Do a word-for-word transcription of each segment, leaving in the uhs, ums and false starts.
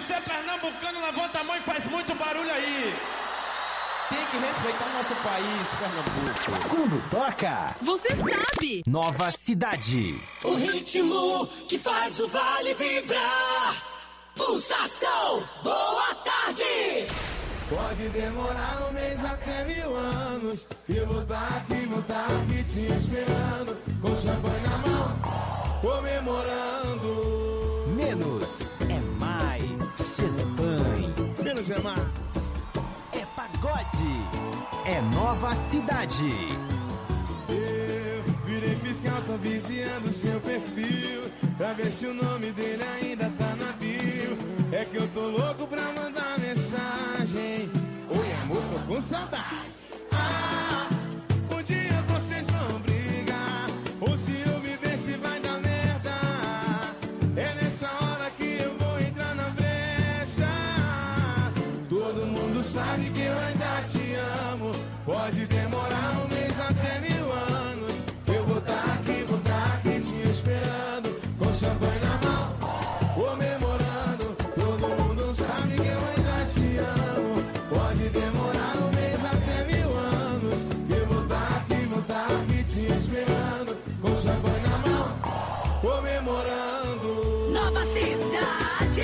você é pernambucano, levanta a mão e faz muito barulho aí. Tem que respeitar o nosso país, Pernambuco. Quando toca, você sabe. Nova Cidade. O ritmo que faz o vale vibrar. Pulsação, boa tarde. Pode demorar um mês até mil anos. Eu vou estar aqui, vou estar aqui te esperando, com champanhe na mão, comemorando. Menos é mais champanhe. Menos é mais. É pagode. É Nova Cidade. Eu virei fiscal, tô vigiando seu perfil, pra ver se o nome dele ainda tá na bio. É que eu tô louco pra mandar mensagem. Oi amor, tô com saudade. Ah, um dia vocês vão brigar, ou se eu me ver se vai dar merda. É nessa hora que eu vou entrar na brecha. Todo mundo sabe que eu ainda te amo. Pode demorar um mês até mil anos. Eu vou tá aqui, vou tá aqui te esperando, com champanhe na mão, comemorando. Todo mundo sabe que eu ainda te amo. Pode demorar um mês até mil anos. Eu vou tá aqui, vou tá aqui te esperando, com champanhe na mão, comemorando. Nova Cidade.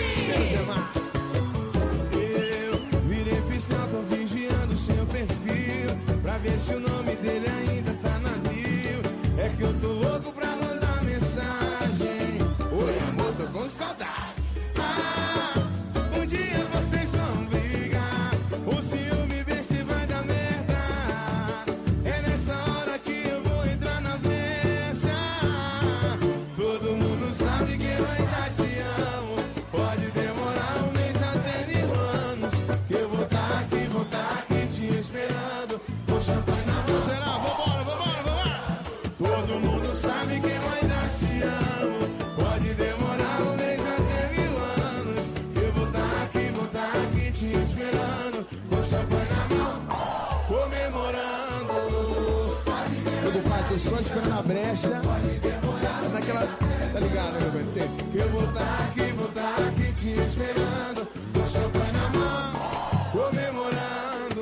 Eu virei fiscal, tô vigiando seu perfil, pra ver se o nome dele ainda tá na bio. É que eu tô louco pra mandar mensagem. Oi amor, tô com saudade. Ah, um dia vocês vão brigar, ou se eu me ver se vai dar merda. É nessa hora que eu vou entrar na brecha. Todo mundo sabe que eu ainda te amo. Pode demorar um mês até mil anos, que eu vou tá aqui, vou tá aqui te esperando, com champanhe na mão. Será? Vambora, vambora, vambora. Todo mundo sabe que eu ainda te amo. Pode demorar um mês até mil anos. Eu vou tá aqui, vou tá aqui te esperando, com champanhe na mão, comemorando. Meu pai, tô só esperando a brecha. Naquela. Tá ligado, né, meu pai? Que eu vou tá aqui, vou tá aqui te esperando, com champanhe na mão, comemorando.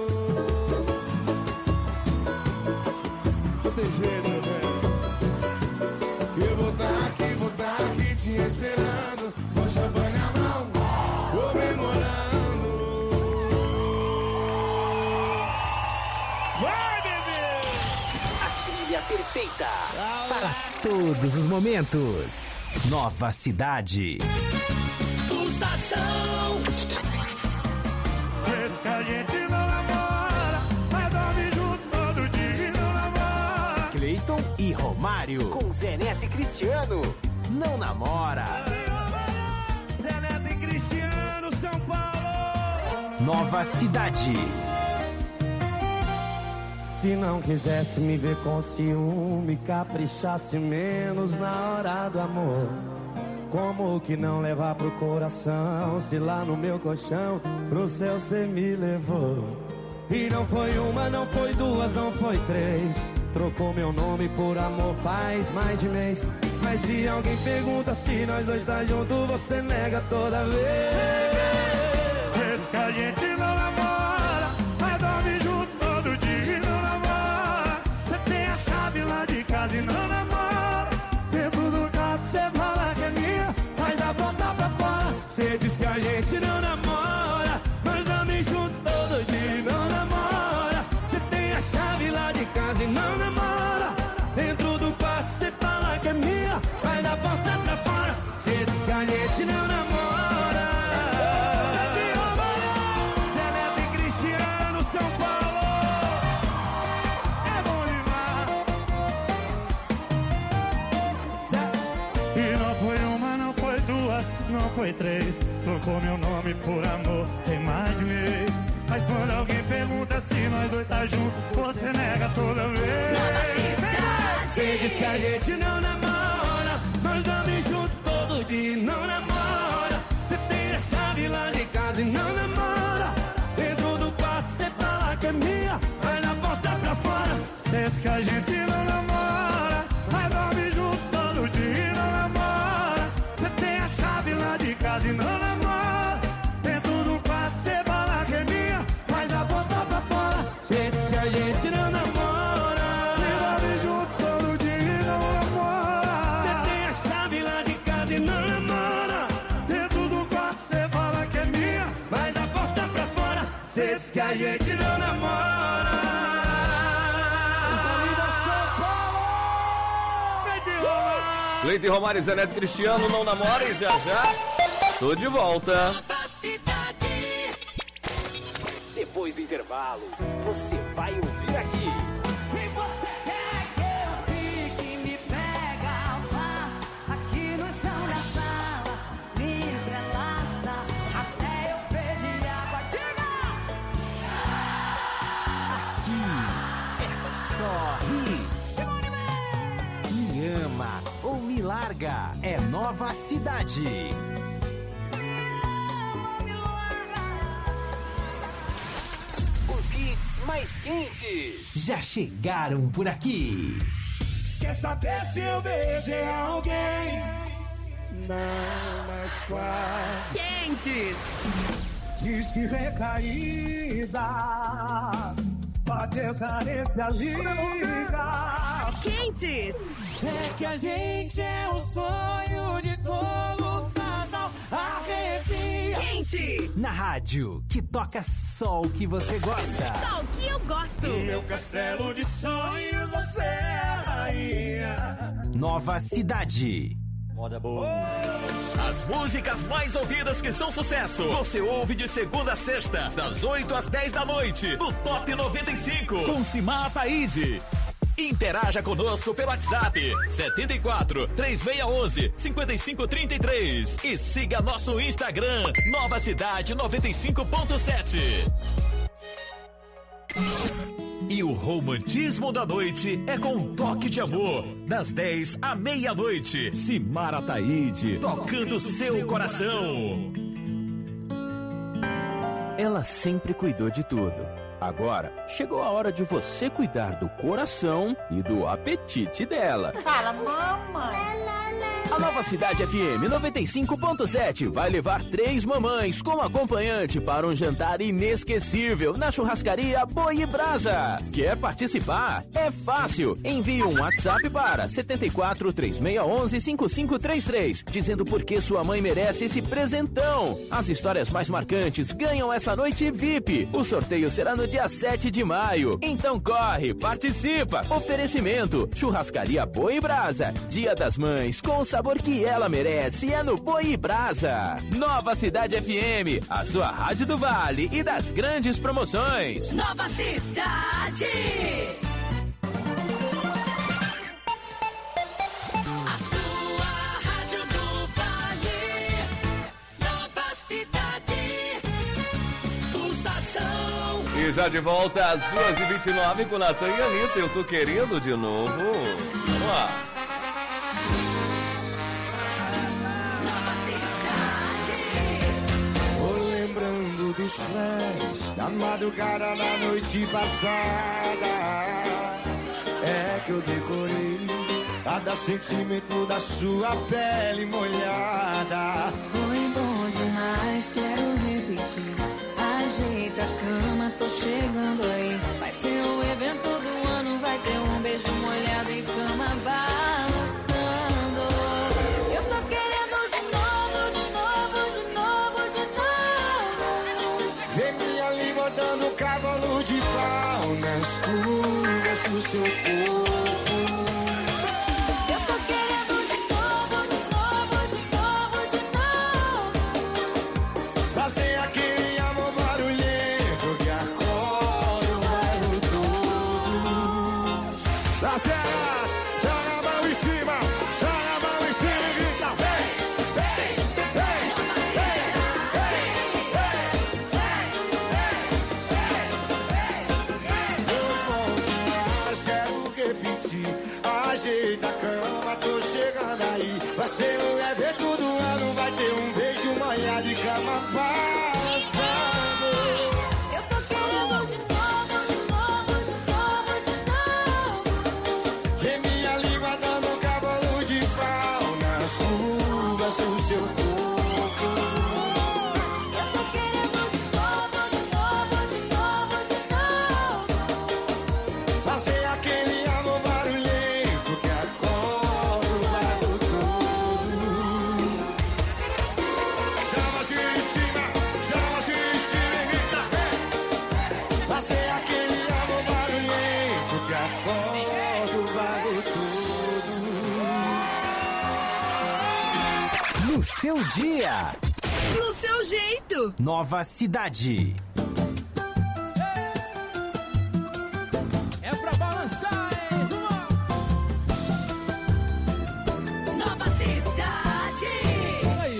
Não tem jeito, meu velho. Que eu vou tá aqui, vou tá aqui te esperando, com champanhe na mão, comemorando. Vai, bebê! A trilha perfeita para todos os momentos. Nova Cidade. Pulsação. Vezes que a gente não namora, mas dorme junto todo dia e não namora. Cleiton e Romário. Com Zé Neto e Cristiano. Não namora. Zé Neto e Cristiano, São Paulo. Nova Cidade. Se não quisesse me ver com ciúme, caprichasse menos na hora do amor. Como que não levar pro coração, se lá no meu colchão pro céu cê me levou? E não foi uma, não foi duas, não foi três. Trocou meu nome por amor faz mais de mês. Mas se alguém pergunta se nós dois tá junto, você nega toda vez. Cê diz que a gente não namora, mas dorme junto todo dia e não namora. Cê tem a chave lá de casa e não namora. Dentro do quarto cê fala que é minha, mas a porta pra fora. Cê diz que a gente não namora, mas dorme junto todo dia e não namora. Cê tem a chave lá de casa e não namora. Dentro do quarto cê fala que é minha, mas a porta pra fora. Cê diz que a gente não namora. Zé Neto e Cristiano, São Paulo. É bom demais. E não foi uma, não foi duas, não foi três. Trocou meu nome por amor, tem mais de mês. Mas quando alguém pergunta se nós dois tá junto, você nega toda vez. Nova Cidade. Cê diz que a gente não namora, mas dorme junto todo dia e não namora. Cê tem a chave lá de casa e não namora. Dentro do quarto cê fala que é minha, vai na porta pra fora. Cê diz que a gente não namora, mas dorme junto todo dia e não namora. Cê tem a chave lá de casa e não namora. vezes que a gente não namora. Leite Romário e Zeneto Cristiano, não namorem, já já tô de volta. Nova Cidade. Depois do intervalo, você vai ouvir aqui. Se você quer que eu fique, me pega, faz aqui no chão da sala, me entrelaça, até eu perder água. Diga! Aqui é só hits. Me ama ou me larga, é Nova Cidade. Os hits mais quentes já chegaram por aqui. Quer saber se eu beijei alguém? Não, mas quase. Quentes! Diz que recaída, bateu carência, liga. Quentes! É que a gente é o sonho de todo casal, arrepia. Quente! Na rádio, que toca só o que você gosta. Só o que eu gosto! No meu castelo de sonhos você é a rainha. Nova Cidade. Moda boa. As músicas mais ouvidas que são sucesso, você ouve de segunda a sexta, das oito às dez da noite, no Top noventa e cinco, com Simar Ataíde. Interaja conosco pelo WhatsApp setenta e quatro, três seis um um, cinco cinco três três e siga nosso Instagram Nova Cidade noventa e cinco ponto sete. E o romantismo da noite é com um toque de amor, das dez à meia-noite. Simar Ataíde, tocando seu coração. Ela sempre cuidou de tudo. Agora, chegou a hora de você cuidar do coração e do apetite dela. Fala, mamãe! A Nova Cidade F M noventa e cinco ponto sete vai levar três mamães como acompanhante para um jantar inesquecível na churrascaria Boi e Brasa. Quer participar? É fácil. Envie um WhatsApp para setenta e quatro, três seis um um, cinco cinco três três, dizendo por que sua mãe merece esse presentão. As histórias mais marcantes ganham essa noite V I P. O sorteio será no dia sete de maio. Então corre, participa. Oferecimento: Churrascaria Boi e Brasa. Dia das Mães com o sabor que ela merece é no Boi e Brasa. Nova Cidade F M, a sua rádio do Vale e das grandes promoções. Nova Cidade! A sua rádio do Vale. Nova Cidade. Pulsação. E já de volta às duas e vinte e nove com Natan e Anitta. Eu tô querendo de novo. Vamos lá. Dos flash da madrugada da noite passada, é que eu decorei cada sentimento da sua pele molhada. Foi bom demais, quero repetir. Ajeita a cama, tô chegando aí. Vai ser o evento do ano, vai ter um beijo molhado e cama balançando. Eu tô querendo de novo, de novo, de novo, de novo. Vê minha língua dando cavalo de pau nas curvas do seu corpo. Eu tô querendo de novo, de novo, de novo, de novo. Fazer aquele amor barulhento que acorda o bairro todo. Las elas, joga a mão em cima, joga a mão em cima e grita: vem, vem, vem, vem, vem, vem, vem. Foi bom demais, quero repetir. Ajeita a cama, tô chegando aí. Vai ser o evento do ano, vai ter um beijo manhã de cama passando. Eu tô querendo de novo, de novo, de novo, de novo. Vê minha língua dando cavalo de pau nas curvas do seu corpo. Eu tô querendo de novo, de novo, de novo, de novo. Fazer aquele amor barulhento que acorda o bairro todo. Chama-se em cima, chama-se em cima e grita: vem, no seu dia. No seu jeito. Nova Cidade. É pra balançar, hein? Nova Cidade. Aí,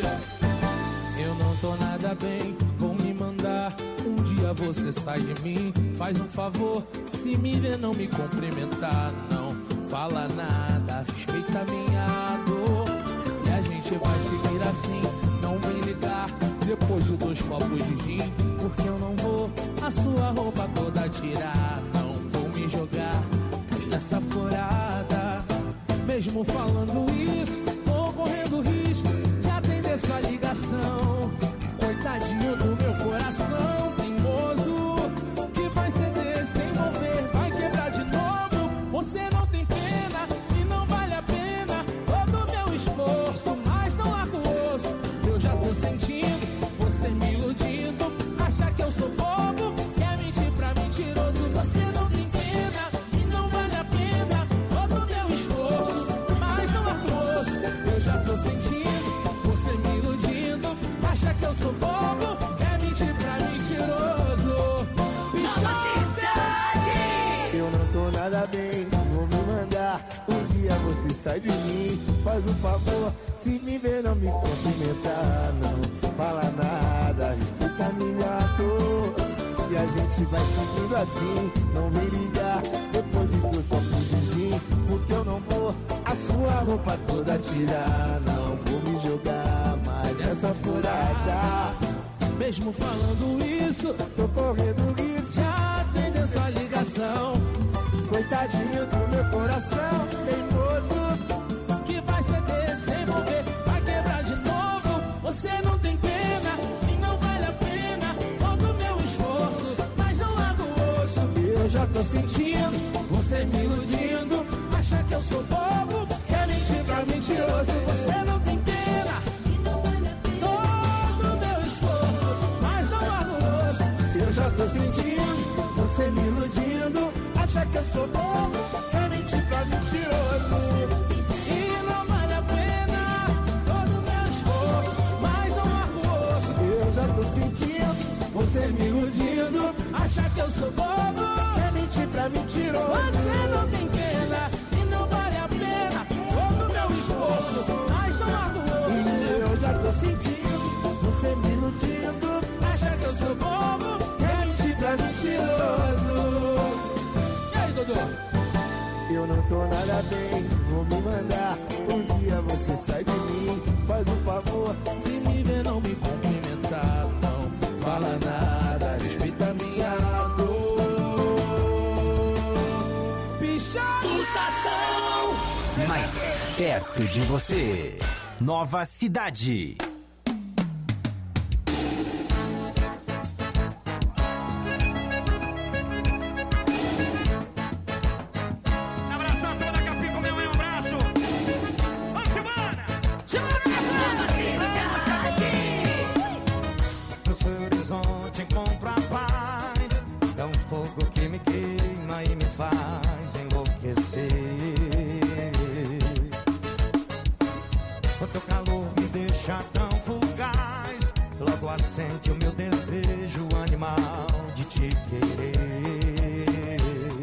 ó. Eu não tô nada bem, vão me mandar. Um dia você sai de mim, faz um favor. Se me ver, não me cumprimentar, não fala nada, respeita minha dor. E a gente vai seguir assim, não vem ligar depois de dois copos de gin, porque eu não vou a sua roupa toda tirar. Não vou me jogar nessa furada. Mesmo falando isso, tô correndo risco de atender sua ligação. Coitadinho do meu coração teimoso, que vai ceder sem mover, vai quebrar de novo. Você não tem pena e não vale a pena todo o meu esforço, mas não largo o osso. Eu já tô sentindo você me iludindo, acha que eu sou bobo, quer mentir pra mentiroso. Você não tem pena e não vale a pena todo o meu esforço, mas não largo o osso. Eu já tô sentindo você me iludindo, acha que eu sou bobo, quer mentir pra mentiroso. Nova Cidade. Eu não tô nada bem, vou me mandar. Um dia você sai de mim, faz um favor. Se me ver, não me cumprimentar, não fala nada, respeita minha dor. E a gente vai seguindo assim, não vem ligar depois de dois copos de gin, porque eu não vou a sua roupa toda tirar. Não vou me jogar mais nessa furada. Mesmo falando isso, tô correndo risco de atender sua ligação. Coitadinho do meu coração teimoso, que vai ceder sem mover, vai quebrar de novo. Você não tem pena e não vale a pena todo o meu esforço, mas não largo o osso. Eu já tô sentindo você me iludindo, acha que eu sou bobo, quer mentir pra mentiroso. Você não tem pena e não vale a pena todo o meu esforço, mas não largo o osso. Eu já tô sentindo você me iludindo, acha que eu sou bobo, quer mentir pra mentiroso. E não vale a pena todo o meu esforço, mas não largo o osso. Eu já tô sentindo você me iludindo, acha que eu sou bobo, quer mentir pra mentiroso. Você não tem pena e não vale a pena todo o meu esforço, mas não largo o osso. Eu já tô sentindo você me iludindo, acha que eu sou bobo, quer mentir pra mentiroso. Eu não tô nada bem, vou me mandar. Um dia você sai de mim, faz um favor. Se me ver, não me cumprimentar, não fala nada, respeita minha dor. Pulsação mais perto de você. Nova Cidade. Sente o meu desejo animal de te querer.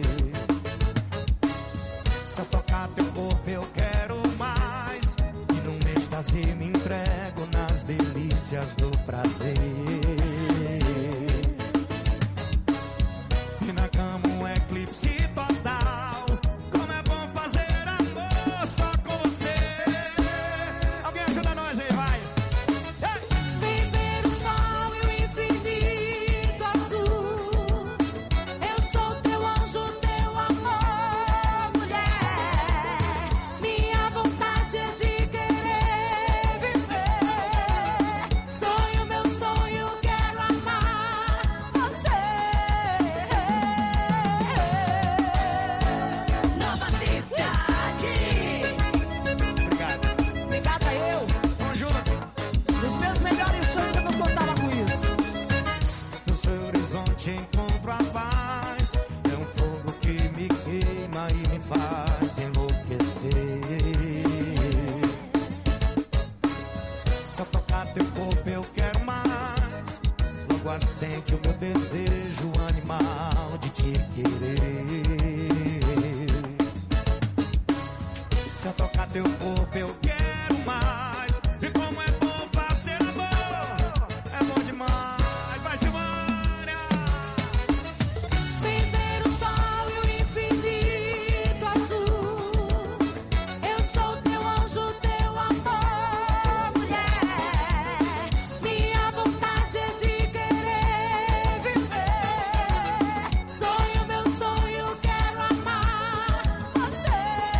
Se eu tocar teu corpo eu quero mais, e num êxtase me entrego nas delícias do prazer. E na cama um eclipse total, como é bom fazer amor só com você. Alguém ajuda nós aí, vai. Sonho, meu sonho. sente o meu desejo animal de te querer. Se eu tocar teu corpo eu quero mais. E como é bom fazer amor, é bom demais, vai Silvânia. Vem ver o sol e o infinito azul. Eu sou teu anjo, teu amor, mulher. Minha vontade é de querer viver. Sonho, meu sonho, quero amar você.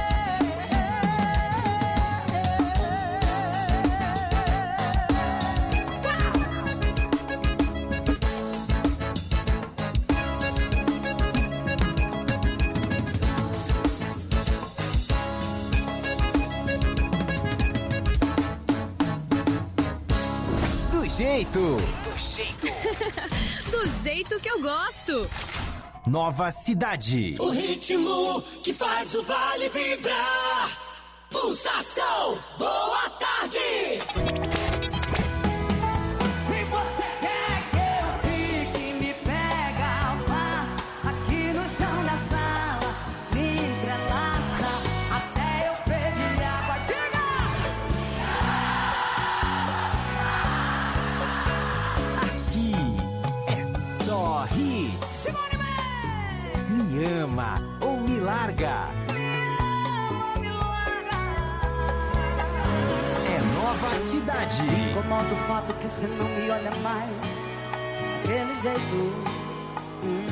Do jeito. Do jeito. Do jeito que eu gosto. Nova Cidade. O ritmo que faz o vale vibrar. Pulsação, boa tarde. Se você quer que eu fique, me pega, faz aqui no chão da sala, me entrelaça até eu pedir água. Diga! Aqui é só hits. Me ama ou me larga. É Nova Cidade. Me incomoda o fato que você não me olha mais daquele jeito. Hum.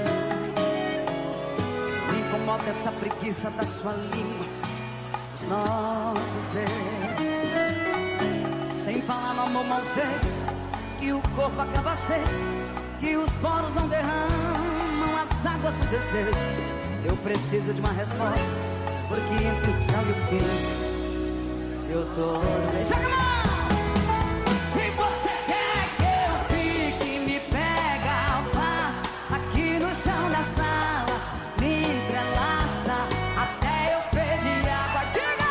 Me incomoda essa preguiça da sua língua, os nossos beijos. Sem falar no amor mal feito, que o corpo acaba seco, que os poros não derramam as águas do desejo. Eu preciso de uma resposta, porque entre o tchau e o fim eu tô no beijo. Joga a mão! Se você quer que eu fique, me pega, faz aqui no chão da sala, me entrelaça até eu pedir água. Diga!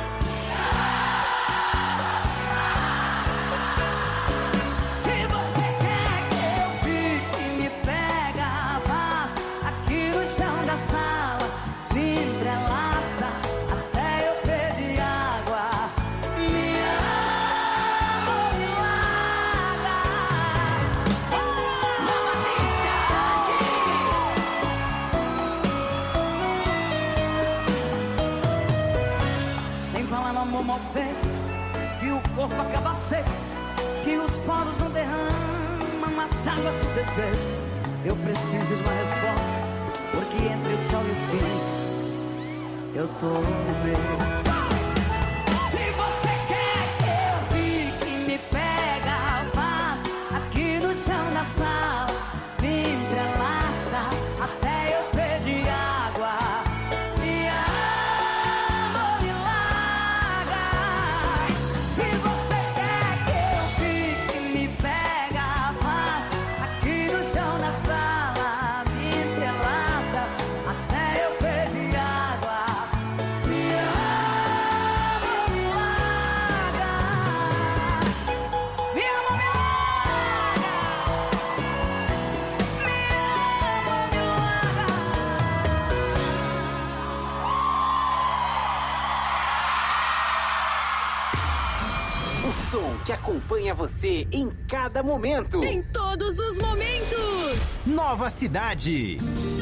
Se você quer que eu fique, me pega, faz aqui no chão da sala, me entrelaça até eu pedir água. Me ama ou me larga. Nova Cidade. Sem falar no amor mal feito, que o corpo acaba seco, que os poros não derramam as águas do desejo. Eu preciso de uma resposta, porque entre o tchau e o fim eu tô no meio. Se você quer que eu fique, me pega, faz aqui no chão da sala, me entrelaça até eu pedir água. Me ama ou me larga. Se você quer que eu fique, me pega, faz aqui no chão da sala, me entrelaça até eu pedir água. Me ama ou me larga. Me ama ou me larga. Me ama ou me larga. O som que acompanha você em cada momento. Em todos os momentos. Nova Cidade.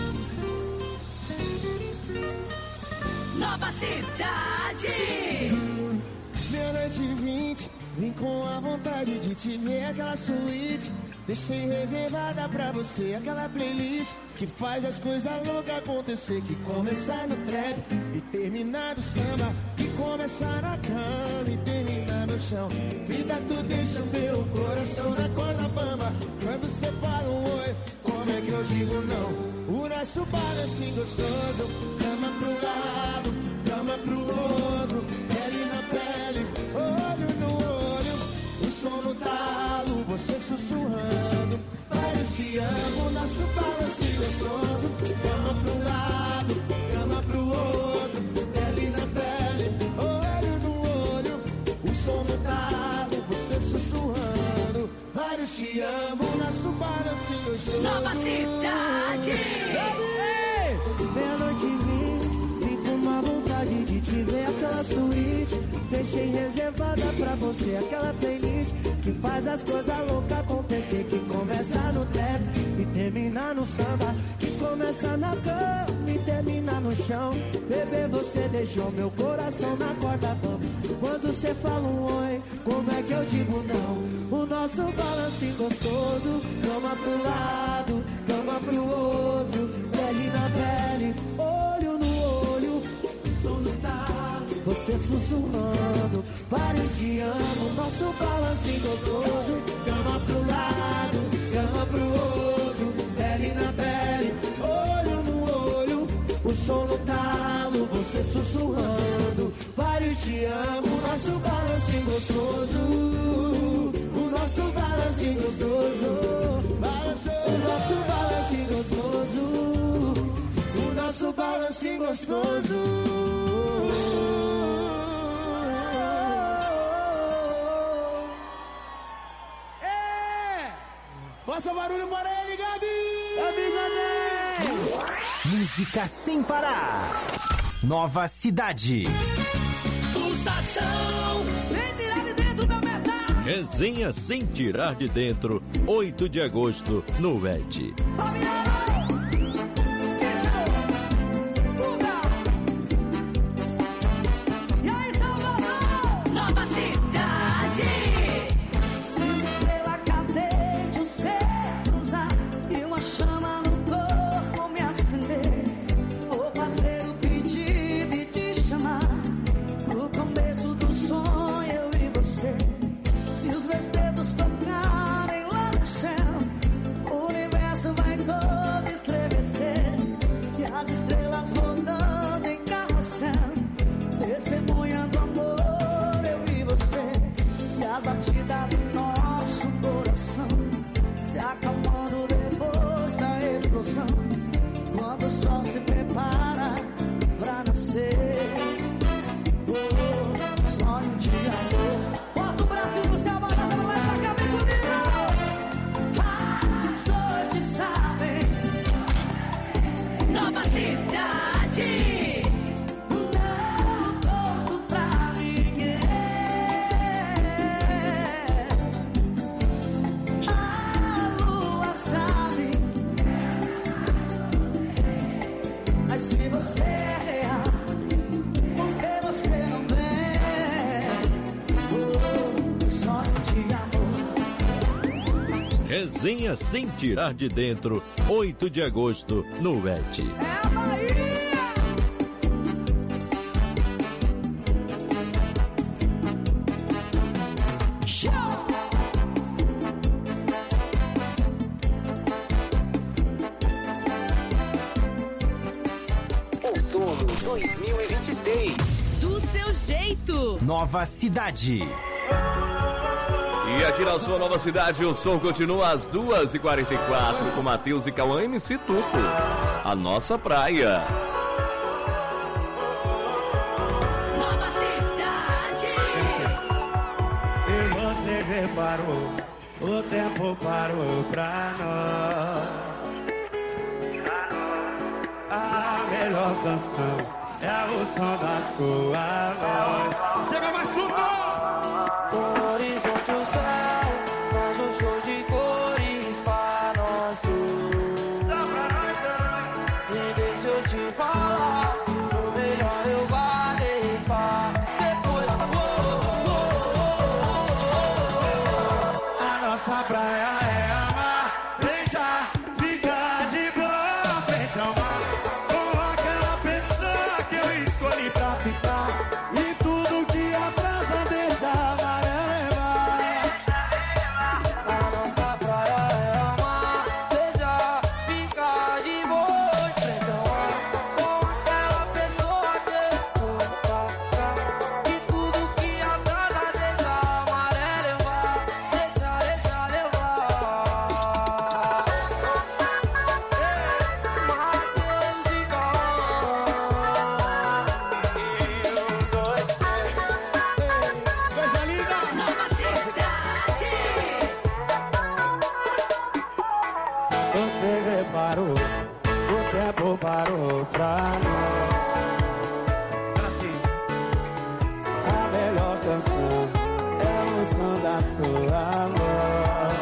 Nova Cidade. Meia-noite e vinte, vim com a vontade de te ver. Aquela suíte, deixei reservada pra você. Aquela playlist que faz as coisas loucas acontecer. Que começar no trap e terminar no samba. Que começar na cama e terminar no chão. Vida, tu deixa o meu coração na corda bamba. Quando cê fala um oi, como é que eu digo não? O nosso bar é assim gostoso. Cama pro lado, cama pro outro, pele na pele, olho no olho, o som no talo, você sussurrando. Vários te amo, nosso balanço gostoso. Cama pro lado, cama pro outro, pele na pele, olho no olho, o som no talo, você sussurrando. Vários te amo, nosso balancinho gostoso. Nova cidade. Meia-noite e vinte, vim com uma vontade de te ver. Aquela suíte, deixei reservada pra você. Aquela playlist que faz as coisas loucas acontecer. Que começa no trap e termina no samba. Que começa na cama e termina no chão. Bebê, você deixou meu coração na corda bamba. Quando você fala um oi, como é que eu digo não? O nosso balancinho gostoso, cama pro lado, cama pro outro, pele na pele, olho no olho, som no talo, você sussurrando, vários te amo. Nosso balancinho gostoso, cama pro lado, cama pro outro, pele na pele, olho no olho, o som no talo, você sussurrando, vários te amo. Nosso balancinho gostoso, o nosso balancinho gostoso, o nosso balancinho gostoso, o nosso balancinho gostoso. É! Faça barulho para ele, Gabi! Avisa dez! Música sem parar. Nova cidade. Pulsação. Sem tirar de dentro da metade. Resenha sem tirar de dentro, oito de agosto, no E D. E aí, Salvador? Nova cidade. Se uma estrela cadente o céu cruzar e uma chama no corpo me acender, vou fazer o pedido e te chamar no começo do sonho, eu e você. Se os meus dedos tocarem lá no céu, o universo vai todo estremecer. E as estrelas rodando em carrossel, testemunhando amor, eu e você. E a batida do nosso coração se acalmando depois da explosão, quando o sol se prepara pra nascer. Oh, sonho de amor. Bota o braço no céu, bota pra lá e pra cá, vem comigo. As noites sabem. Nova cidade. Não conto pra ninguém. A lua sabe. Mas se você é real, por que você não vem? Oh, sonho de amor. Resenha sem tirar de dentro, oito de agosto, no E D. É a Bahia. Show. Outono dois mil e vinte e seis. Do seu jeito. Nova cidade. E aqui na sua nova cidade, o som continua às duas e quarenta e quatro com Matheus e Cauã M C Tuco. A nossa praia. Nova cidade. E você reparou, o tempo parou pra nós. A melhor canção é o som da sua voz. Chega mais fundo! O horizonte, o céu, faz um show de cores pra nós dois. Só pra nós dois. E deixa eu te falar, o melhor eu guardei pra depois. Oh, oh, oh, oh. A nossa praia é amar, deixa ficar de boa frente ao mar. Com aquela pessoa que eu escolhi pra ficar. E tudo que atrasa deixa parou, o tempo parou pra nós. A melhor canção é o som da sua voz.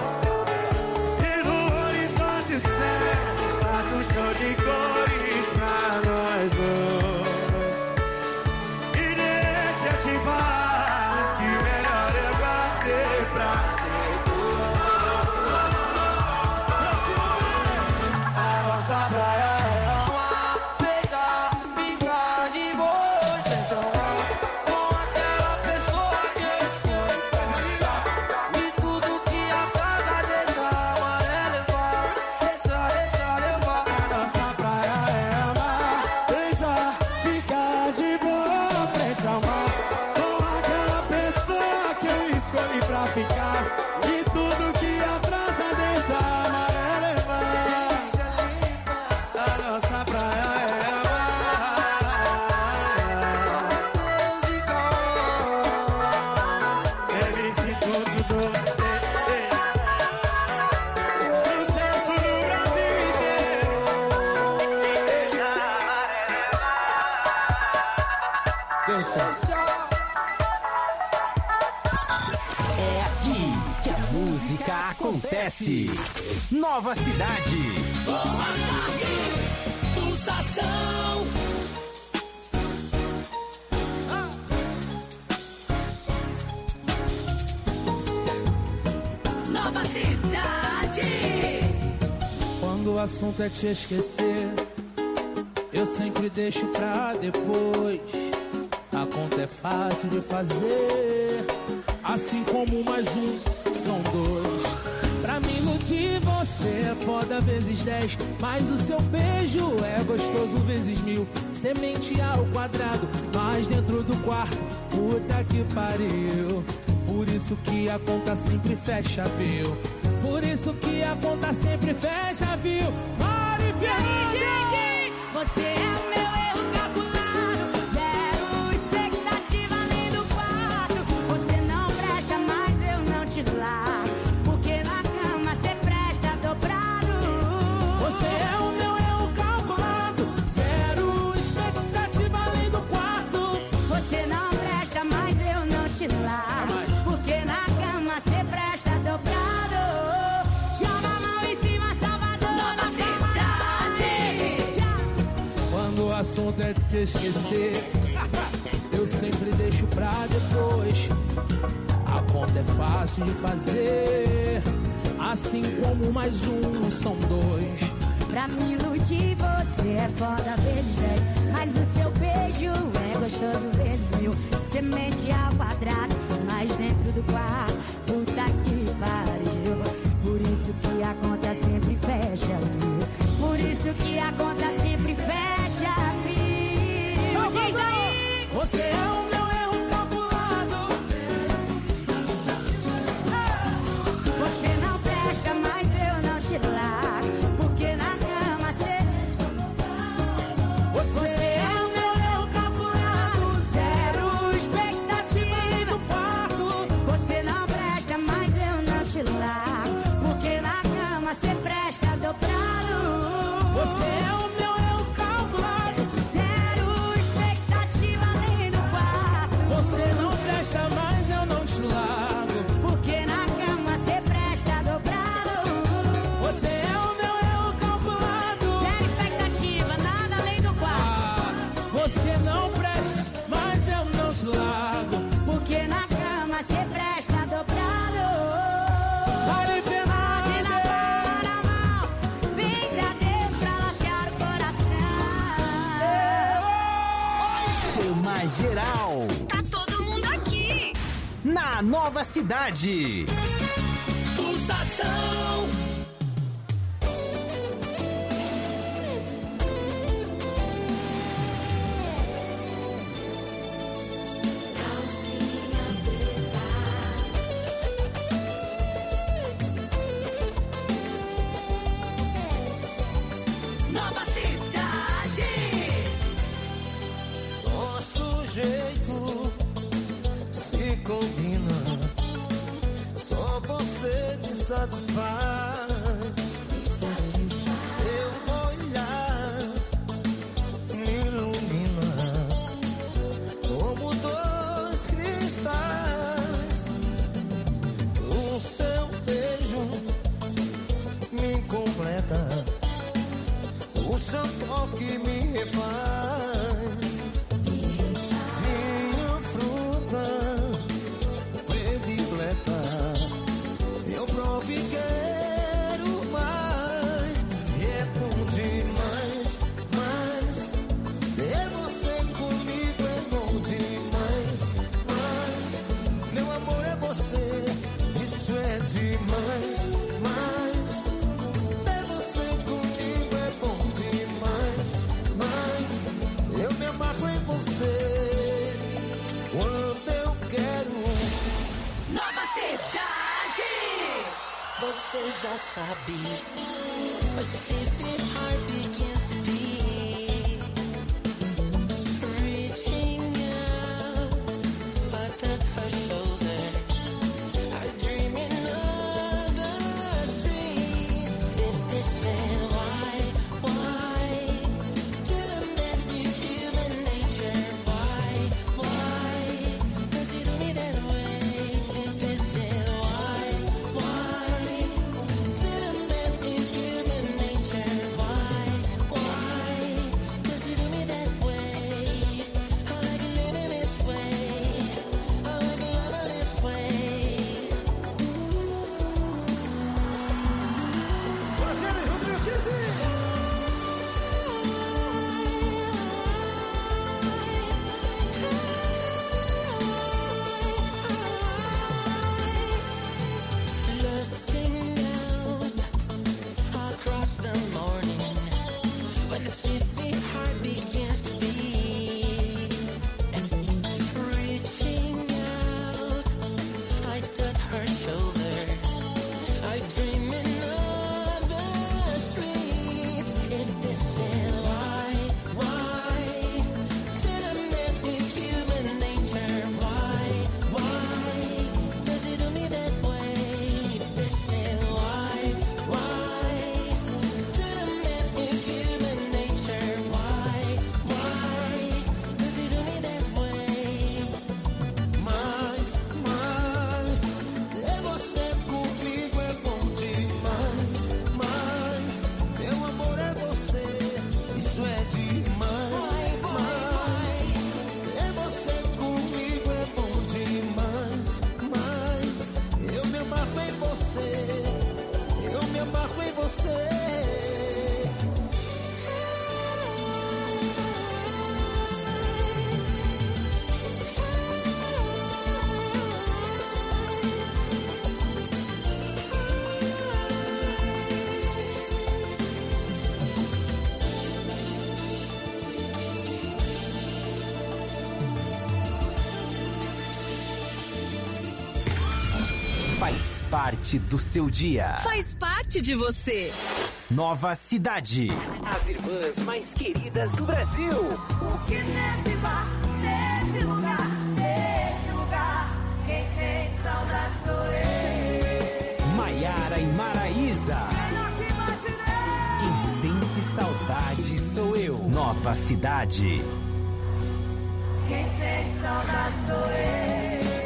E no horizonte céu faz um show de cores pra nós dois. E deixa eu te falar que melhor eu guardei pra a nossa praia é uma beija, fica de boa, gente, com aquela pessoa que eu escolho pra ficar. E tudo que atrasa deixa a maré levar, deixa, deixa levar. A nossa praia é uma beija, fica de boa, frente ao mar, com aquela pessoa que eu escolhi pra ficar. E tudo que atrasa deixa a maré levar. A nossa praia é a M Instituto dois T. Sucesso no Brasil inteiro. Deixa a maré levar. Deixa. É aqui que a música acontece. Nova Cidade. Boa tarde, pulsação. Nova Cidade. Quando o assunto é te esquecer, eu sempre deixo pra depois. A conta é fácil de fazer, assim como mais um são dois. Pra me iludir você é foda vezes dez, mas o seu beijo é gostoso vezes mil. Semente ao quadrado, mas dentro do quarto, puta que pariu. Por isso que a conta sempre fecha, viu? Por isso que a conta sempre fecha, viu? Mari Fernanda! Você é o meu erro calculado, zero expectativa além do quarto. Você não presta, mas eu não te largo, porque na cama cê presta dobrado. Você é o meu erro calculado, zero expectativa além do quarto. Você não presta, mas eu não te largo, porque na cama cê presta dobrado. Joga a mão em cima, Salvador. Nova Cidade. Quando o assunto é te esquecer, eu sempre deixo pra depois. A conta é fácil de fazer, assim como mais um são dois. Pra me iludir você é foda vezes dez, mas o seu beijo é gostoso vezes mil. Semente ao quadrado, mas dentro do quarto, puta que pariu. Por isso que a conta sempre fecha, viu? Por isso que a conta sempre fecha, viu? Diz aí! Você é o meu erro calculado. Você não presta, mas eu não te largo, porque na cama cê... Você é o meu erro calculado, zero expectativa do quarto. Você não presta, mas eu não te largo, porque na cama cê presta dobrado. Você é o meu erro calculado, zero expectativa além do quarto. você não presta, mas eu não te largo. Porque na cama cê presta dobrado. Você é o meu erro calculado, Zero expectativa, nada além do quarto. ah, você não presta, mas eu não te largo. Porque na cama cê presta dobrado. Mari Pode na Fernanda! palma da mão, benze a Deus pra lacear o coração. Chama geral. Tá todo mundo aqui. Na Nova Cidade. Pulsação. Nova Cidade. Nosso jeito se combina, só você me satisfaz. Você já sabe. But if the heart begins to beat, reaching out, I touch her shoulder. I dream another street. If this is why, why? Tell them that it's human nature. Why, why? Does he do me that way? If this is why, why? Tell them that it's human nature. Why, why? Does he do me that way? I like living this way. I like loving this way. Brasília, Rodrigo Tizzi. Looking out across the morning, when the city heart begins to beat, reaching out, I touch her shoulder. I dream another street. If this is why, why? Tell them that it's human nature. Why, why? Does he do me that way? If this is why, why? Tell them that it's human nature. Why, why? Does he do me that way? Mas, mas, é você comigo é bom demais. Mas, meu amor é você, isso é demais. Mas, é você comigo é bom demais. Mas, eu me amarro em você, eu me amarro em você. Faz parte do seu dia. Faz parte de você. Nova Cidade. As irmãs mais queridas do Brasil. Porque nesse bar, nesse lugar, nesse lugar, quem sente saudade sou eu. Maiara e Maraísa. Melhor que imaginei. Quem sente saudade sou eu. Nova Cidade. Quem sente saudade sou eu.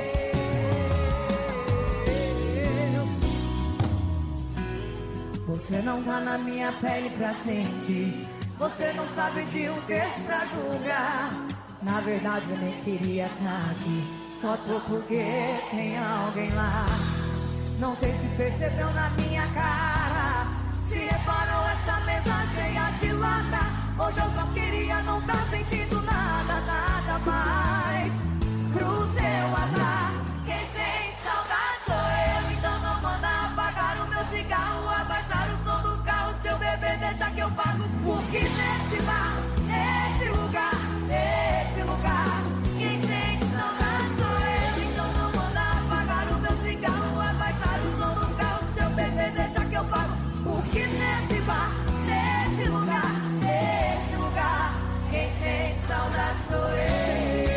Você não tá na minha pele pra sentir. Você não sabe de um texto pra julgar. Na verdade eu nem queria tá aqui. Só tô porque tem alguém lá. Não sei se percebeu na minha cara. Se reparou essa mesa cheia de lata. Hoje eu só queria não tá sentindo nada, nada mais. Pro seu azar. Quem sente saudade sou eu. Então não manda apagar o meu cigarro, abaixar o som do carro. Seu bebê deixa que eu pago. Porque nesse bar, nesse lugar, nesse lugar, quem sente saudade sou eu. Então não manda apagar o meu cigarro, abaixar o som do carro. Seu bebê deixa que eu pago. Porque nesse bar, nesse lugar, nesse lugar, quem sente saudade sou eu.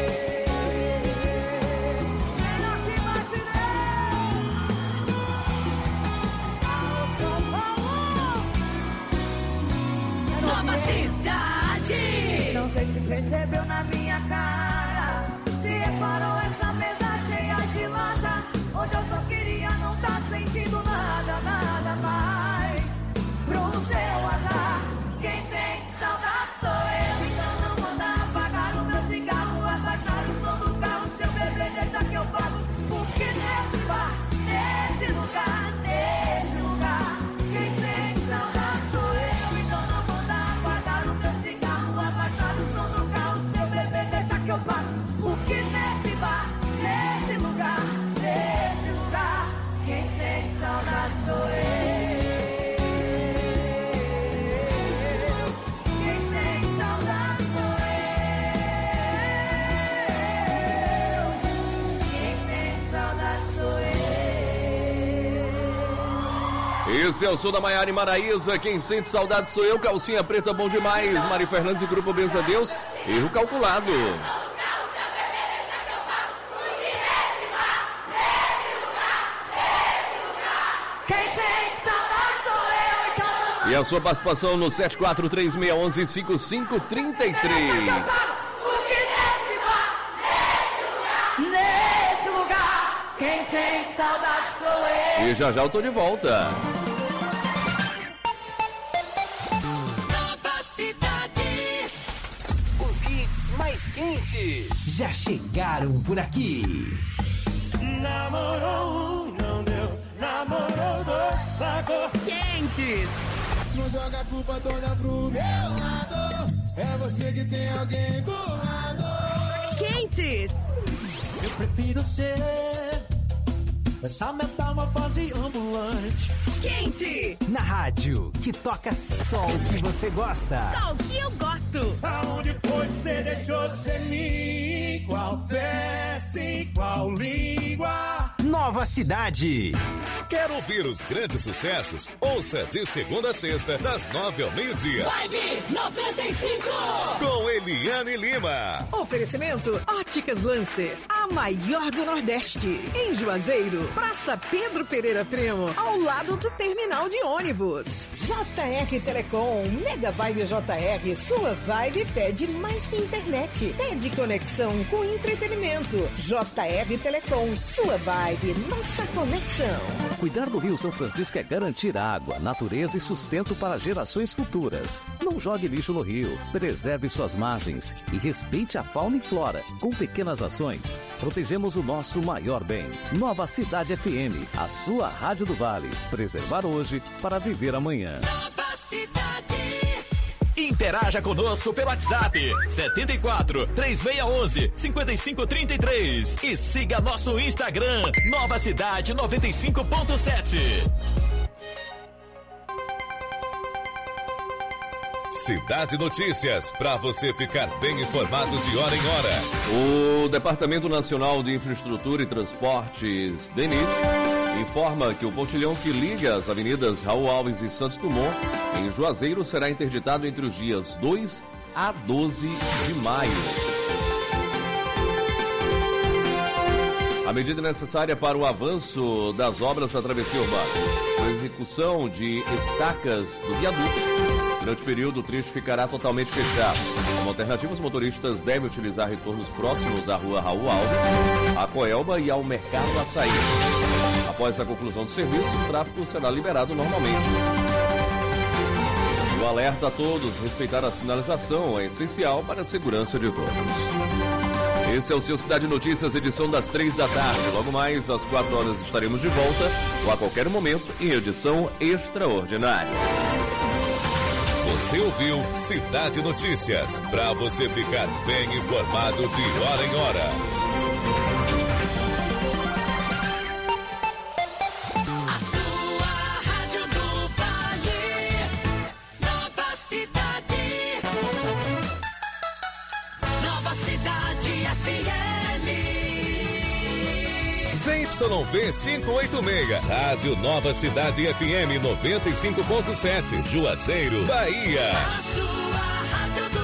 Melhor que imaginei. Alô, São Paulo. Nova Cidade. Não sei se percebeu na minha cara. Se reparou essa mesa cheia de lata. Hoje eu só queria não tá sentindo nada, nada mais. Pro seu azar. Quem sente saudade sou eu. Então não manda apagar o meu cigarro, abaixar o som do carro. Seu bebê deixa que eu pago. Porque nesse bar, nesse lugar, nesse lugar, quem sente saudade sou eu. Então não manda apagar o meu cigarro, abaixar o som do carro. Seu bebê deixa que eu pago. Porque nesse bar, nesse lugar, nesse lugar, quem sente saudade sou eu. Quem sente saudade sou eu. Quem sente saudade sou eu. Esse é o som da Maiara e Maraísa. Quem sente saudade sou eu, calcinha preta bom demais. Mari Fernandes e Grupo Benza Deus. Erro calculado. Quem sente saudade sou eu, então. E a sua participação no sete quatro três seis um um cinco cinco três três. Nesse lugar, quem sente saudade sou eu. E já já eu tô de volta. Nova Cidade. Os hits mais quentes já chegaram por aqui. Namorou um, não deu. Namorou dois, largou. Quentes. Não joga a culpa toda pro meu lado. É você que tem alguém do lado. Quentes. Eu prefiro ser essa metamorfose ambulante. Quente. Na rádio que toca só o que você gosta. Só o que eu gosto. Aonde foi que você deixou de ser mim? Qual peça e qual língua? Nova Cidade. Quer ouvir os grandes sucessos? Ouça de segunda a sexta, das nove ao meio-dia. Vibe noventa e cinco. Com Eliane Lima. Oferecimento Óticas Lancer, a maior do Nordeste. Em Juazeiro, Praça Pedro Pereira Primo, ao lado do terminal de ônibus. J R Telecom, Mega Vibe J R, sua vibe pede mais que internet. Pede conexão com entretenimento. J R Telecom, sua vibe, nossa conexão. Cuidar do Rio São Francisco é garantir água, natureza e sustento para gerações futuras. Não jogue lixo no rio, preserve suas margens e respeite a fauna e flora. Com pequenas ações, protegemos o nosso maior bem. Nova Cidade F M, a sua rádio do Vale. Preservar hoje para viver amanhã. Nova Cidade. Interaja conosco pelo WhatsApp setenta e quatro, três seis um um, cinco cinco três três e siga nosso Instagram Nova Cidade noventa e cinco ponto sete. Cidade Notícias, para você ficar bem informado de hora em hora. O Departamento Nacional de Infraestrutura e Transportes, DENIT, informa que o pontilhão que liga as avenidas Raul Alves e Santos Dumont, em Juazeiro, será interditado entre os dias dois a doze de maio. A medida é necessária para o avanço das obras da travessia urbana. Com a execução de estacas do viaduto, durante o período, o trecho ficará totalmente fechado. Como alternativa, os motoristas devem utilizar retornos próximos à rua Raul Alves, à Coelba e ao Mercado Açaí. Após a conclusão do serviço, o tráfego será liberado normalmente. O alerta a todos: respeitar a sinalização é essencial para a segurança de todos. Esse é o seu Cidade Notícias, edição das três da tarde. Logo mais, às quatro horas, estaremos de volta, ou a qualquer momento, em edição extraordinária. Você ouviu Cidade Notícias, para você ficar bem informado de hora em hora. A sua rádio do Vale. Nova Cidade. Nova Cidade F M. Z Y V quinhentos e oitenta e seis, Rádio Nova Cidade F M noventa e cinco ponto sete, Juazeiro, Bahia. A sua rádio do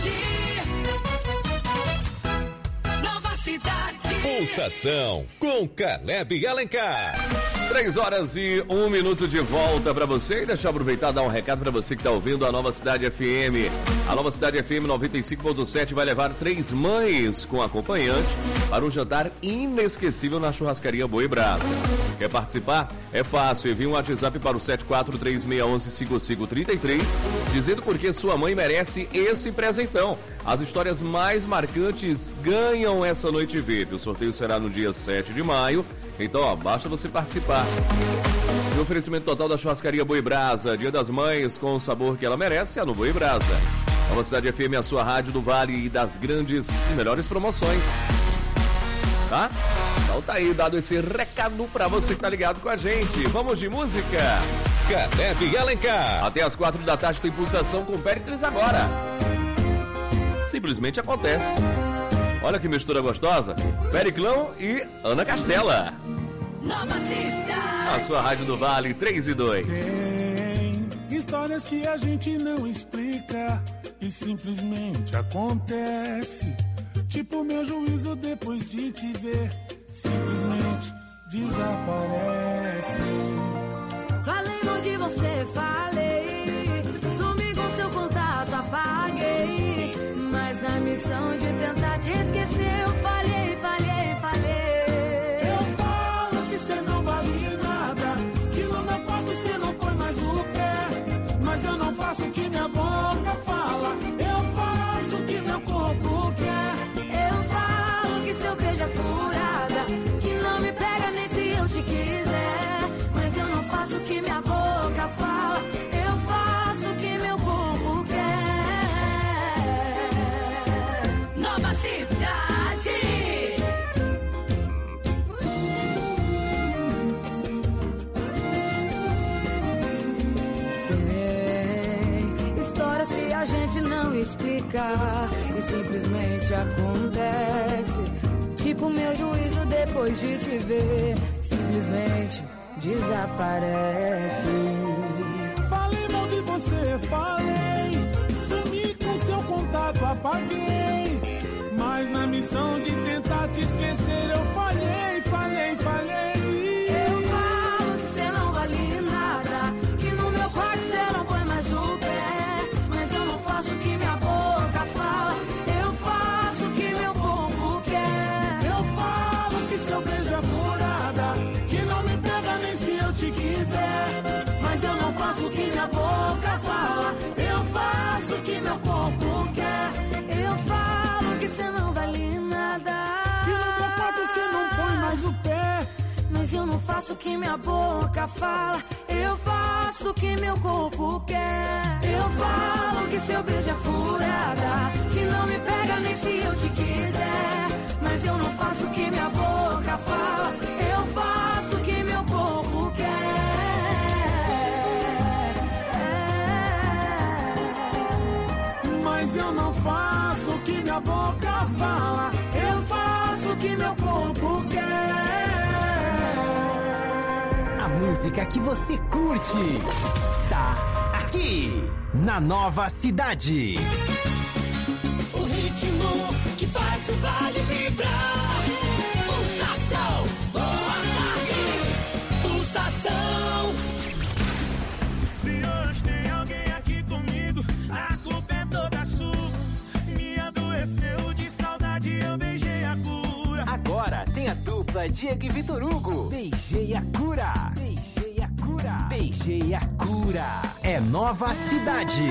Vale. Nova Cidade. Pulsação com Caleb Alencar. Três horas e um minuto de volta para você. E deixa eu aproveitar e dar um recado para você que está ouvindo a Nova Cidade F M. A Nova Cidade F M noventa e cinco ponto sete vai levar três mães com acompanhante para um jantar inesquecível na churrascaria Boi Brasa. Quer participar? É fácil. Envie um WhatsApp para o sete quatro três seis um um cinco cinco três três dizendo porque sua mãe merece esse presentão. As histórias mais marcantes ganham essa noite V I P. O sorteio será no dia sete de maio. Então, ó, basta você participar. E o oferecimento total da churrascaria Boi Brasa. Dia das Mães, com o sabor que ela merece, é no Boi Brasa. Nova Cidade F M, a sua rádio do Vale e das grandes e melhores promoções. Tá? Então tá aí, dado esse recado pra você que tá ligado com a gente. Vamos de música. Caleb Alencar. Até as quatro da tarde tem pulsação com Péricles agora. Simplesmente acontece. Olha que mistura gostosa. Periclão e Ana Castela. Nova Cidade. A sua Rádio do Vale, três e dois. Tem histórias que a gente não explica e simplesmente acontece. Tipo meu juízo depois de te ver, simplesmente desaparece. Falei mal de você, falei. Sumi com seu contato, apaguei. Mas na missão de tentar te esquecer, eu falhei, falhei, falhei. Eu falo que cê não vale nada, que no meu quarto cê não põe mais o pé. Mas eu não faço o que minha boca fala, eu faço o que meu corpo quer. Eu falo que seu beijo é furada, que não me pega nem se eu te quiser. Mas eu não faço o que minha boca fala, eu faço o que meu corpo quer. Nova Cidade. Tem histórias que a gente não explica e simplesmente acontece. Tipo meu juízo depois de te ver, simplesmente desaparece. Falei mal de você, falei. Sumi com seu contato, apaguei. Mas na missão de tentar te esquecer, eu falhei, falhei, falhei. Eu falo que cê não vale nada, que no meu quarto cê não põe mais o pé. Mas eu não faço o que minha boca fala, eu faço o que meu corpo quer. Eu falo que seu beijo é furada, que não me pega nem se eu te quiser. Mas eu não faço o que minha boca fala, eu faço o que meu corpo quer. Eu falo que cê não vale nada, que no meu quarto cê não põe mais o pé. Mas eu não faço o que minha boca fala, eu faço o que meu corpo quer. Eu falo que seu beijo é furada, que não me pega nem se eu te quiser. Mas eu não faço o que minha boca fala, eu faço o que meu corpo quer. Mas eu não faço o que minha boca fala, eu faço o que meu corpo quer. A música que você curte tá aqui na Nova Cidade. O ritmo que faz o vale vibrar. Pulsação, boa tarde. Pulsação. Se hoje tem alguém aqui comigo, a culpa é toda sua. Me adoeceu de saudade, eu beijei a cura. Agora tem a dupla Diego e Vitor Hugo. Beijei a cura. Beijei a cura. Beijei a cura. É Nova Cidade.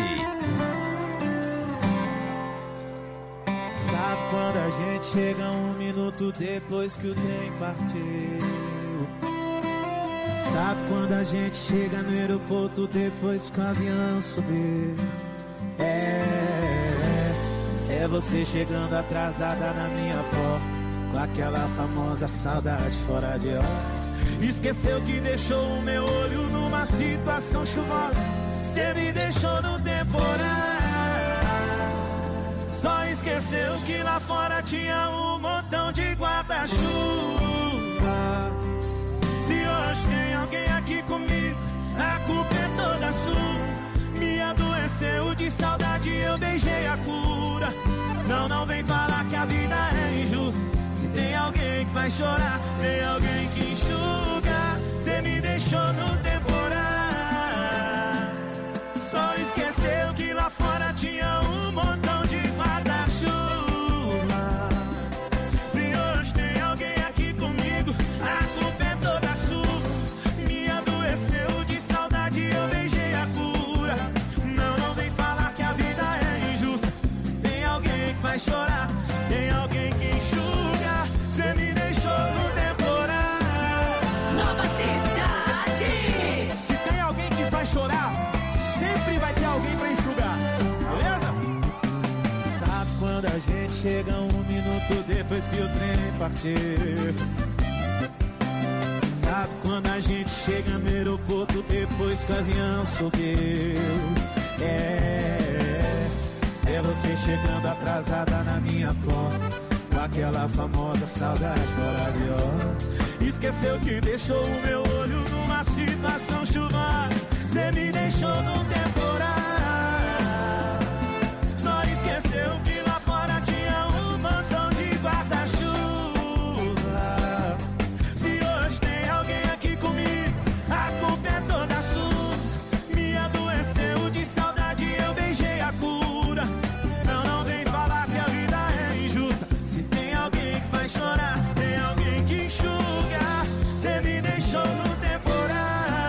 Sabe quando a gente chega um minuto depois que o trem partiu? Sabe quando a gente chega no aeroporto depois que o avião subiu? É, é você chegando atrasada na minha porta, com aquela famosa saudade fora de hora. Esqueceu que deixou o meu olho numa situação chuvosa, cê me deixou no temporal. Só esqueceu que lá fora tinha um montão de guarda-chuva. Se hoje tem alguém aqui comigo, a culpa é toda sua. Me adoeceu de saudade, eu beijei a cura. Não, não vem falar que a vida é injusta. Se tem alguém que faz chorar, tem alguém que enxuga. Cê me deixou no temporal. Só esqueceu que lá fora tinha um montão de guarda-chuva. Se hoje tem alguém aqui comigo, a culpa é toda sua. Me adoeceu de saudade, eu beijei a cura. Não, não vem falar que a vida é injusta. Se tem alguém que faz chorar, tem alguém que enxuga. Cê me deixou no temporal. Nova Cidade. Se tem alguém que faz chorar, sempre vai ter alguém pra enxugar, beleza? Sabe quando a gente chega um minuto depois que o trem partiu? Sabe quando a gente chega no aeroporto depois que o avião subiu? É, é você chegando atrasada na minha porta, com aquela famosa saudade fora de hora. Esqueceu que deixou o meu olho numa numa situação chuvosa, cê me deixou no temporal. Só esqueceu que lá fora tinha um montão de guarda-chuva. Se hoje tem alguém aqui comigo, a culpa é toda sua. Me adoeceu de saudade, eu beijei a cura. Não, não vem falar que a vida é injusta. Se tem alguém que faz chorar, tem alguém que enxuga. Cê me deixou no temporal.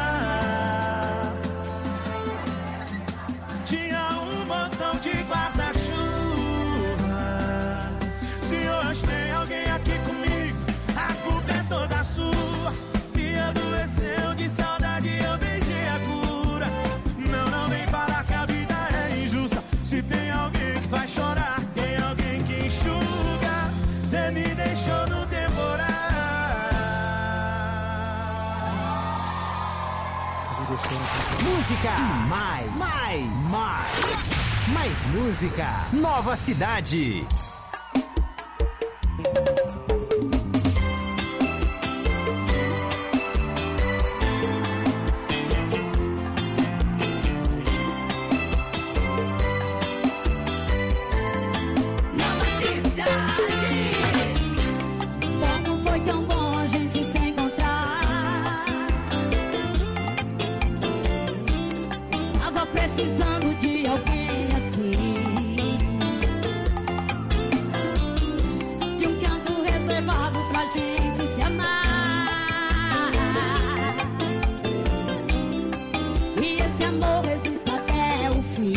Tinha um montão de guarda-chuva. Se hoje tem alguém aqui comigo, a culpa é toda sua. Me adoeceu de saudade, eu beijei a cura. Não, não vem falar que a vida é injusta. Se tem alguém que faz chorar, tem alguém que enxuga. Cê me deixou no temporal. Música e mais, mais, mais, mais música. Nova Cidade. Nova cidade. Como foi tão bom a gente se encontrar. Estava precisando de alguém assim. De um canto reservado pra gente se amar. E esse amor resiste até o fim.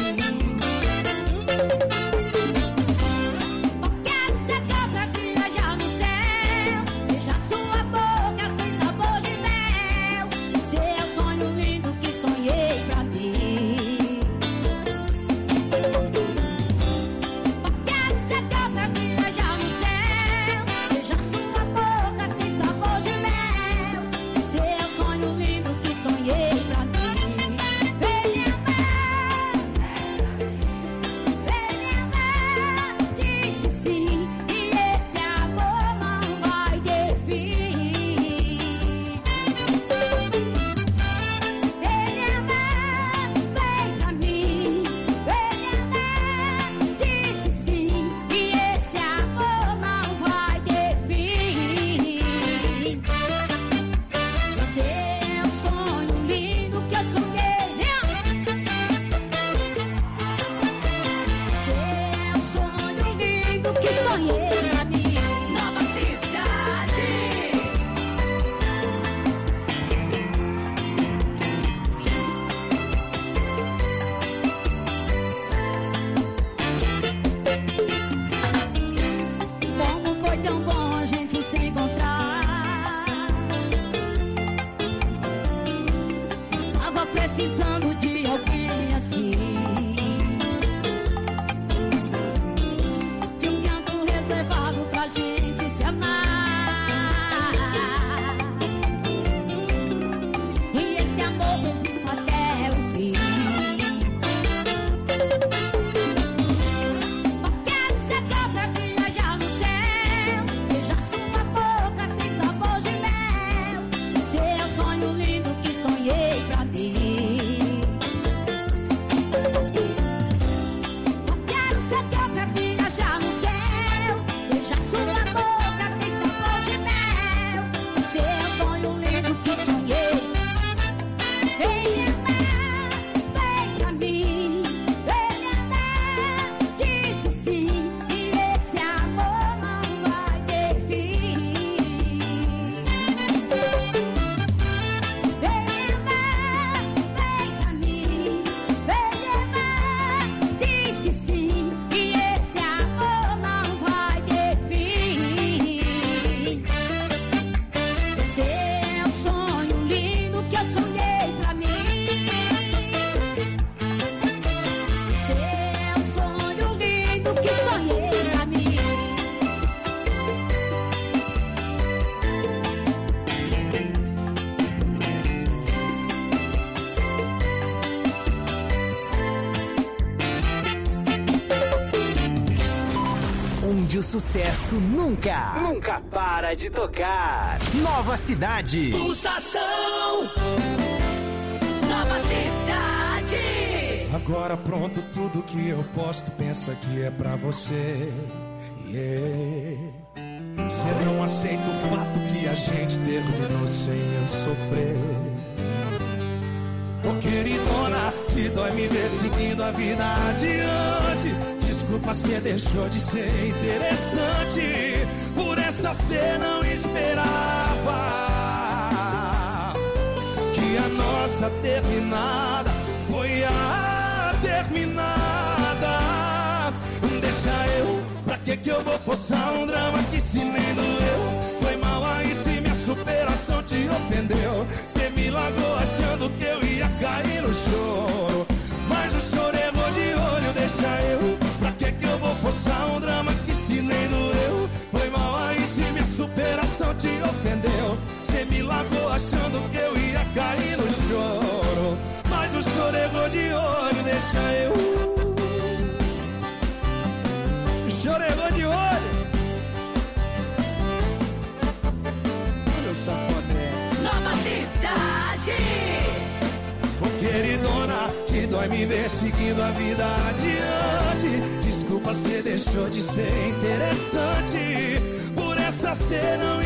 Quero ser cabra que viajar no céu. Beijar sua boca tem sabor de mel. Esse é o sonho lindo que sonhei pra mim. Quero ser cabra que viajar no céu. Beijar sua boca tem sabor de mel. Esse é o sonho lindo que sonhei pra mim. Vem me amar, vem me amar. Diz que sim, e esse amor não vai ter fim. Vem me amar, vem pra mim. Vem me amar. Diz que sim, e esse amor não vai ter fim. Você é um sonho lindo que eu sonhei. Você é um sonho lindo que sonhei pra mim. Nova cidade. Como foi tão bom a gente se encontrar. Estava precisando de alguém assim. De um canto reservado pra gente se amar. E esse amor resiste até o fim. Quero ser cabra que viajar no céu. Beijar sua boca tem sabor de mel. Esse é o sonho lindo que sonhei pra mim. Quero ser cabra que viajar no céu. Beijar sua boca tem sabor de mel. Esse é o sonho lindo que sonhei. Vem me amar, vem pra mim. Vem me amar, diz que sim, e esse amor não vai ter fim. Vem me amar, vem pra mim. Vem me amar, diz que sim, e esse amor não vai ter fim. Você é um sonho lindo que eu sonhei pra mim. Você é um sonho lindo que sonhei pra mim. Onde o sucesso nunca, nunca para de tocar. Nova Cidade. Pulsação. Nova Cidade. Agora pronto, tudo que eu posto pensa que é pra você. Yeah. Você não aceita o fato que a gente terminou sem eu sofrer. Ô queridona, te dói me ver seguindo a vida adiante. Desculpa, cê deixou de ser interessante. Por essa cê não esperava que a nossa terminada foi a terminada. Deixa eu, pra que que eu vou forçar um drama que se nem doeu? Foi mal aí se minha superação te ofendeu. Cê me largou achando que eu ia cair no choro, mas o choro errou de olho. Deixa eu, pra que que eu vou forçar um drama que se nem doeu? Foi mal aí se minha superação te ofendeu. Cê me largou achando que eu ia cair no choro, mas o choro errou de olho. Deixa eu, o choro errou de olho. Olha o safadão. Nova Cidade. Ô queridona, te dói me ver seguindo a vida adiante. Desculpa, cê deixou de ser interessante. Por essa cê não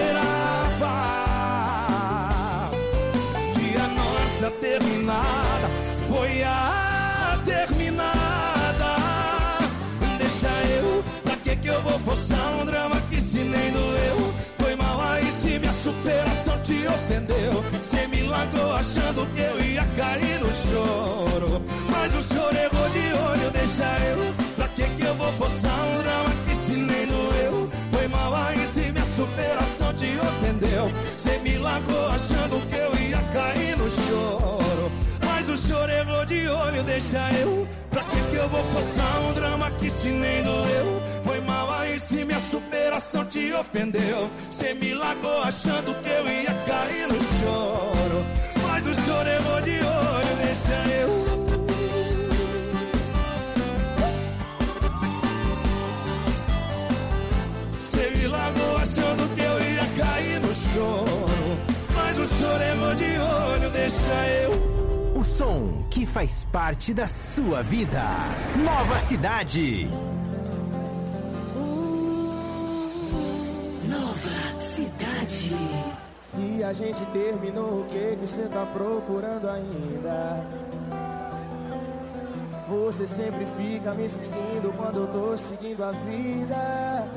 esperava que a nossa terminada foi a terminada. Deixa eu, pra que que eu vou forçar um drama que se nem doeu? Foi mal aí se minha superação te ofendeu. Cê me largou achando que eu ia cair no choro, mas o choro errou de olho. Deixa eu, pra que que eu vou forçar um drama que se nem doeu? Foi mal aí se minha superação te ofendeu. Cê me largou achando que eu ia cair no choro, mas o choro errou de olho. Deixa eu, pra que que eu vou forçar um drama que se nem doeu? Foi mal aí se minha superação te ofendeu. Cê me largou achando que eu ia cair no choro, mas o choro errou de olho. Deixa eu, cê me largou achando que eu ia cair no choro, mas o choro errou de olho. Deixa eu. O som que faz parte da sua vida. Nova Cidade. Nova Cidade. Se a gente terminou, o que que cê tá procurando ainda? Você sempre fica me seguindo quando eu tô seguindo a vida.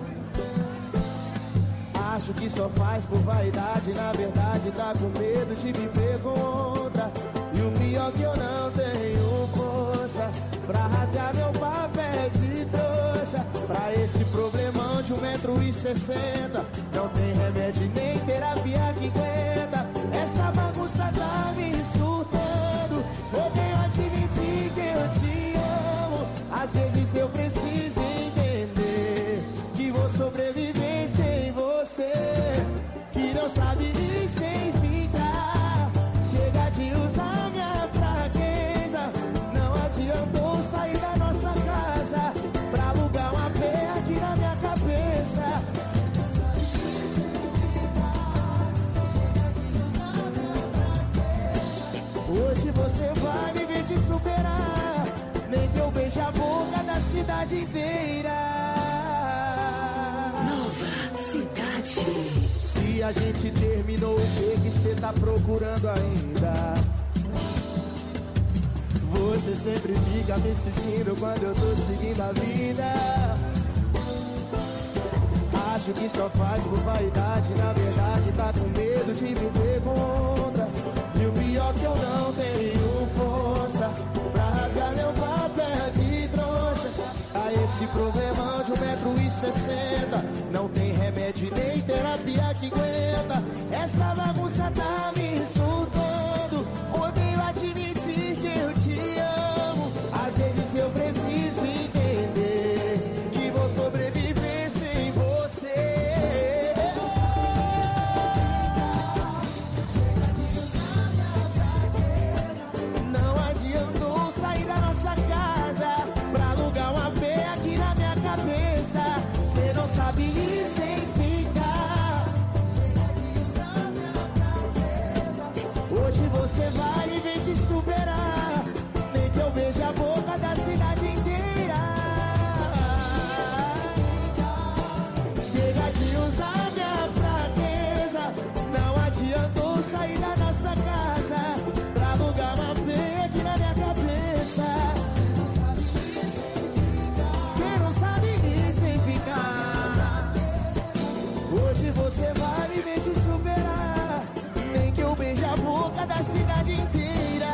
Acho que só faz por vaidade, na verdade tá com medo de me ver com outra. E o pior que eu não tenho força pra rasgar meu papel de trouxa. Pra esse problemão de um metro e sessenta, não tem remédio nem terapia que aguenta. Essa bagunça tá me surtando, odeio admitir que eu te amo. Às vezes eu preciso entender que vou sobreviver sem você, que não sabe nem sem ficar. Chega de usar minha fraqueza, não adiantou sair da nossa casa pra alugar uma pé aqui na minha cabeça. Hoje você vai me ver te superar, nem que eu beije a boca da cidade inteira. Nova Cidade. Se a gente terminou, o que que cê tá procurando ainda? Você sempre fica me seguindo quando eu tô seguindo a vida. Acho que só faz por vaidade, na verdade tá com medo de viver contra. E o pior que eu não tenho força pra rasgar meu papel de trouxa. A esse problemão de um metro e sessenta, não tem remédio nem terapia que aguenta. Essa bagunça tá me insultando, odeio admitir que eu te amo. Às vezes eu preciso entender que vou sobreviver sem você. Não adiantou sair da nossa casa pra alugar uma pé aqui na minha cabeça. Cê não sabe ir sem ficar. você vai me ver te superar. Nem que eu beije a boca da cidade inteira. Chega de usar minha fraqueza. Não adiantou sair da nossa casa pra alugar uma penha aqui na minha cabeça. Você não sabe nem sem ficar. Hoje você vai me ver te superar. Nem que eu beije a boca da cidade inteira.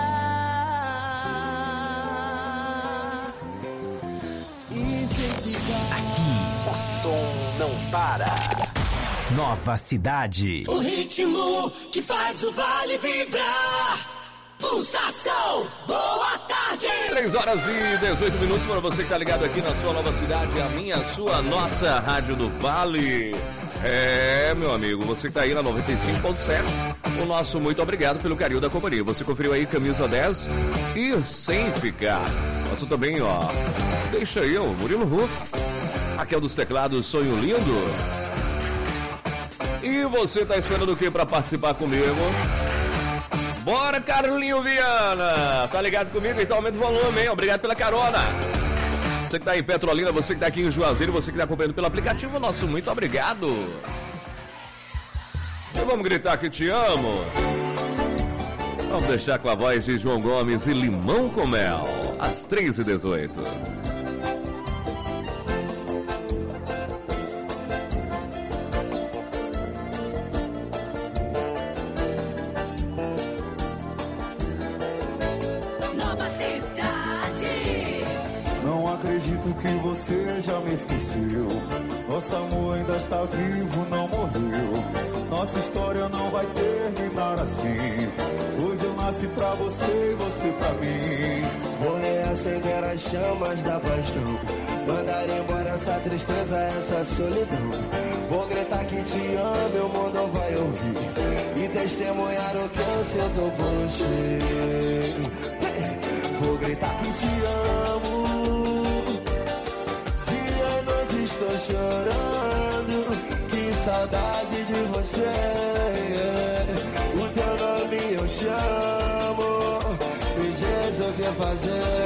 E sem ficar. Aqui, o som não para. Nova Cidade. O ritmo que faz o vale vibrar. Pulsação, boa tarde. três horas e dezoito minutos para você que tá ligado aqui na sua Nova Cidade, a minha, a sua, a nossa Rádio do Vale. É, meu amigo, você que tá aí na noventa e cinco ponto sete, o nosso muito obrigado pelo carinho da companhia. Você conferiu aí Camisa dez e Sem Ficar. Nossa também, ó, deixa aí, ó, Murilo Rufo. Aqui é o dos teclados, Sonho Lindo. E você tá esperando o que para participar comigo? Bora, Carlinho Viana! Tá ligado comigo? Então aumenta o volume, hein? Obrigado pela carona. Você que tá em Petrolina, você que tá aqui em Juazeiro, você que tá acompanhando pelo aplicativo, nosso muito obrigado. E vamos gritar que te amo. Vamos deixar com a voz de João Gomes e Limão com Mel, às três e dezoito. Acredito que você já me esqueceu. Nosso amor ainda está vivo, não morreu. Nossa história não vai terminar assim, pois eu nasci pra você e você pra mim. Vou reacender as chamas da paixão, mandar embora essa tristeza, essa solidão. Vou gritar que te amo, meu mundo vai ouvir e testemunhar o que eu sinto por ti. Vou gritar que te amo. Estou chorando, que saudade de você. O teu nome eu chamo, me diz o que fazer.